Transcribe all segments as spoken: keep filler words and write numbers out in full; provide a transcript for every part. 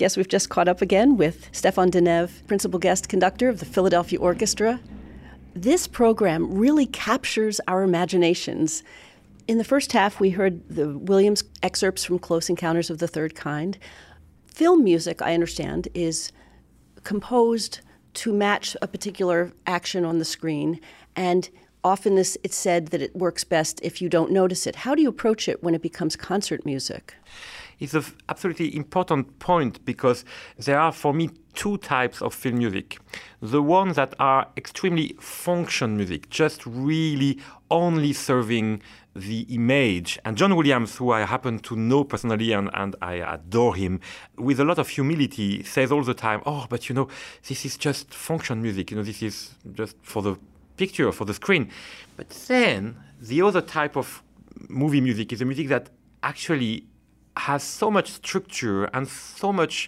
Guess we've just caught up again with Stefan Denève, principal guest conductor of the Philadelphia Orchestra. This program really captures our imaginations. In the first half, we heard the Williams excerpts from Close Encounters of the Third Kind. Film music, I understand, is composed to match a particular action on the screen, and often this, it's said that it works best if you don't notice it. How do you approach it when it becomes concert music? It's an absolutely important point because there are, for me, two types of film music. The ones that are extremely function music, just really only serving the image. And John Williams, who I happen to know personally and, and I adore him, with a lot of humility says all the time, oh, but you know, this is just function music. You know, this is just for the picture, for the screen. But then the other type of movie music is the music that actually has so much structure and so much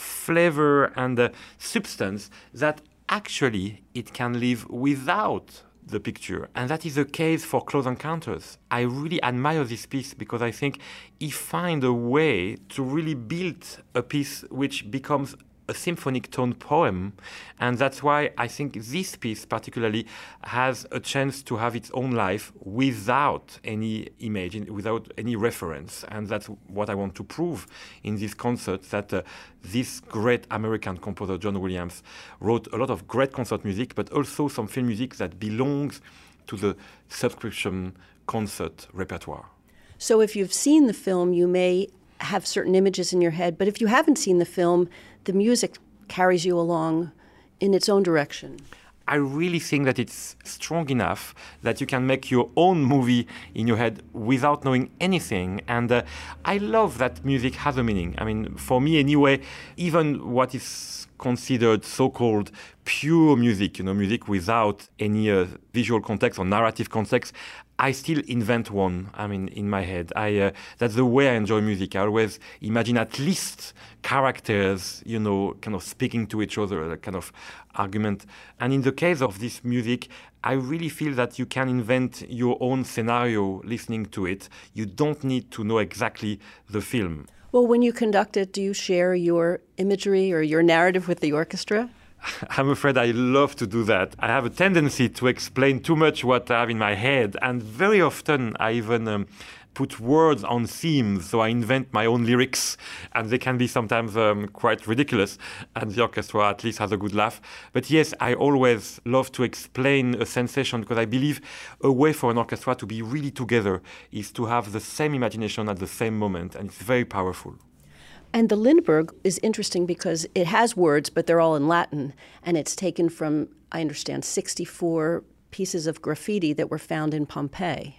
flavor and uh, substance that actually it can live without the picture. And that is the case for Close Encounters. I really admire this piece because I think he finds a way to really build a piece which becomes a symphonic tone poem, and that's why I think this piece particularly has a chance to have its own life without any image, without any reference, and that's what I want to prove in this concert, that uh, this great American composer, John Williams, wrote a lot of great concert music, but also some film music that belongs to the subscription concert repertoire. So if you've seen the film, you may have certain images in your head, but if you haven't seen the film, the music carries you along in its own direction. I really think that it's strong enough that you can make your own movie in your head without knowing anything. And uh, I love that music has a meaning. I mean, for me anyway, even what is considered so-called pure music, you know, music without any uh, visual context or narrative context, I still invent one, I mean, in my head. I, uh, that's the way I enjoy music. I always imagine at least characters, you know, kind of speaking to each other, a kind of argument. And in the case of this music, I really feel that you can invent your own scenario listening to it. You don't need to know exactly the film. Well, when you conduct it, do you share your imagery or your narrative with the orchestra? I'm afraid I love to do that. I have a tendency to explain too much what I have in my head, and very often I even um, put words on themes, so I invent my own lyrics, and they can be sometimes um, quite ridiculous, and the orchestra at least has a good laugh. But yes, I always love to explain a sensation, because I believe a way for an orchestra to be really together is to have the same imagination at the same moment, and it's very powerful. And the Lindbergh is interesting because it has words, but they're all in Latin, and it's taken from, I understand, sixty-four pieces of graffiti that were found in Pompeii.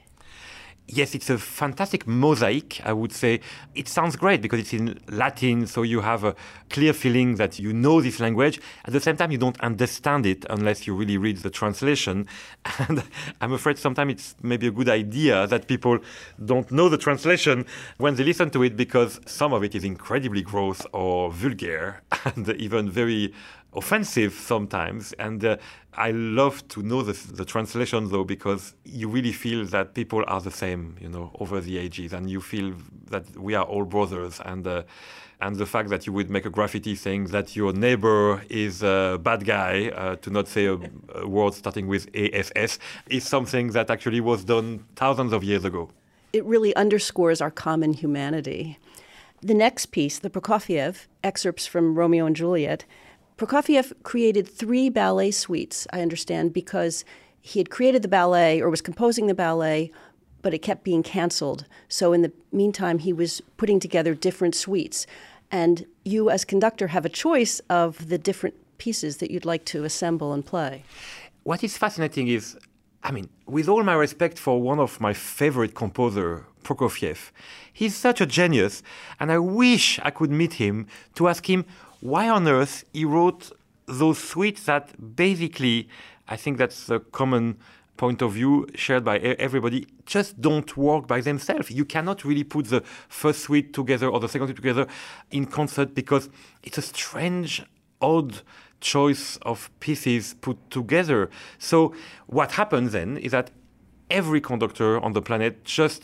Yes, it's a fantastic mosaic, I would say. It sounds great because it's in Latin, so you have a clear feeling that you know this language. At the same time, you don't understand it unless you really read the translation. And I'm afraid sometimes it's maybe a good idea that people don't know the translation when they listen to it, because some of it is incredibly gross or vulgar and even very offensive sometimes. And uh, I love to know the, the translation, though, because you really feel that people are the same, you know, over the ages, and you feel that we are all brothers. And uh, and the fact that you would make a graffiti saying that your neighbor is a bad guy, uh, to not say a, a word starting with A S S, is something that actually was done thousands of years ago. It really underscores our common humanity. The next piece, the Prokofiev, excerpts from Romeo and Juliet. Prokofiev created three ballet suites, I understand, because he had created the ballet or was composing the ballet, but it kept being canceled. So in the meantime, he was putting together different suites. And you, as conductor, have a choice of the different pieces that you'd like to assemble and play. What is fascinating is, I mean, with all my respect for one of my favorite composer, Prokofiev, he's such a genius, and I wish I could meet him to ask him why on earth he wrote those suites that basically, I think that's a common point of view shared by everybody, just don't work by themselves. You cannot really put the first suite together or the second suite together in concert because it's a strange, odd choice of pieces put together. So what happens then is that every conductor on the planet just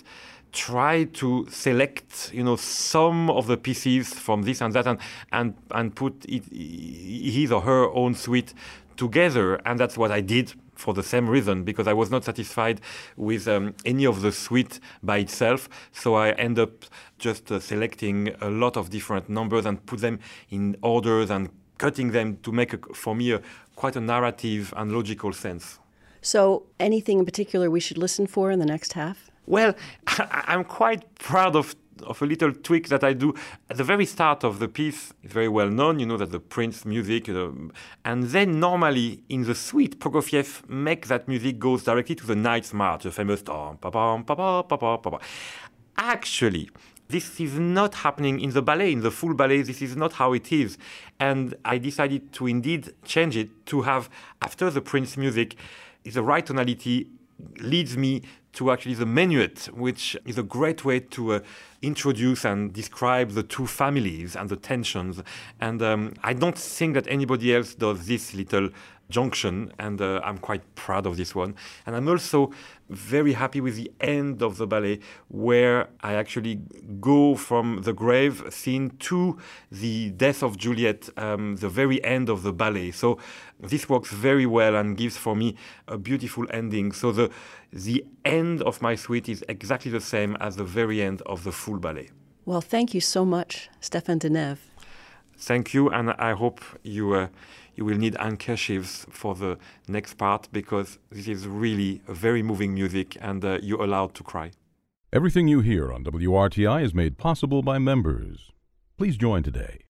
try to select, you know, some of the pieces from this and that, and and and put it, his or her own suite together. And that's what I did for the same reason, because I was not satisfied with um, any of the suite by itself. So I end up just uh, selecting a lot of different numbers and put them in orders and cutting them to make, a, for me, a, quite a narrative and logical sense. So anything in particular we should listen for in the next half? Well, I'm quite proud of of a little tweak that I do at the very start of the piece. It's very well known, you know, that the Prince music, uh, and then normally in the suite, Prokofiev makes that music goes directly to the Knight's March, the famous tom pa pa pa pa pa pa pa. Actually, this is not happening in the ballet, in the full ballet. This is not how it is, and I decided to indeed change it to have, after the Prince music, the right tonality leads me to actually the minuet, which is a great way to uh, introduce and describe the two families and the tensions. And um, I don't think that anybody else does this little junction, and uh, I'm quite proud of this one. And I'm also very happy with the end of the ballet, where I actually go from the grave scene to the death of Juliet, um, the very end of the ballet. So this works very well and gives for me a beautiful ending. So the the end of my suite is exactly the same as the very end of the full ballet. Well, thank you so much, Stéphane Denève. Thank you, and I hope you uh, you will need handkerchiefs for the next part, because this is really a very moving music, and uh, you're allowed to cry. Everything you hear on W R T I is made possible by members. Please join today.